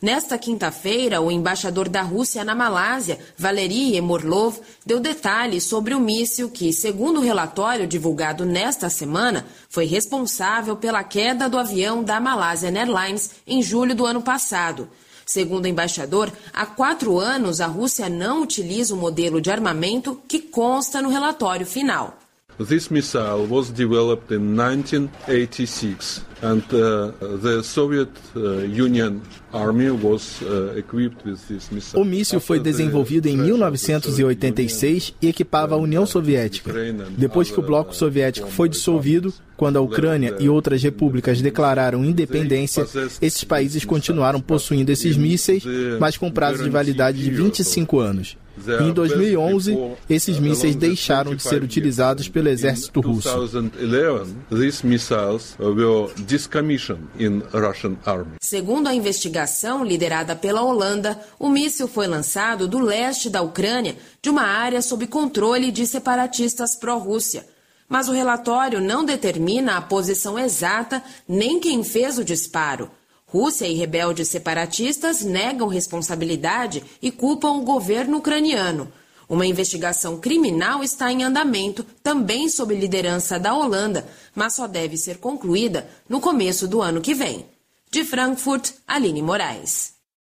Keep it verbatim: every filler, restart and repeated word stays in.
Nesta quinta-feira, o embaixador da Rússia na Malásia, Valery Yemorlov, deu detalhes sobre o míssil que, segundo o relatório divulgado nesta semana, foi responsável pela queda do avião da Malaysian Airlines em julho do ano passado. Segundo o embaixador, há quatro anos a Rússia não utiliza o modelo de armamento que consta no relatório final. This missile was developed in nineteen eighty-six and uh, the Soviet uh, Union Army was uh, equipped with this missile. O míssil foi desenvolvido em mil novecentos e oitenta e seis e equipava a União Soviética. Depois que o bloco soviético foi dissolvido, quando a Ucrânia e outras repúblicas declararam independência, esses países continuaram possuindo esses mísseis, mas com prazo de validade de vinte e cinco anos. Em dois mil e onze, esses mísseis deixaram de ser utilizados pelo exército russo. Segundo a investigação liderada pela Holanda, o míssil foi lançado do leste da Ucrânia, de uma área sob controle de separatistas pró-Rússia. Mas o relatório não determina a posição exata nem quem fez o disparo. Rússia e rebeldes separatistas negam responsabilidade e culpam o governo ucraniano. Uma investigação criminal está em andamento, também sob liderança da Holanda, mas só deve ser concluída no começo do ano que vem. De Frankfurt, Aline Moraes.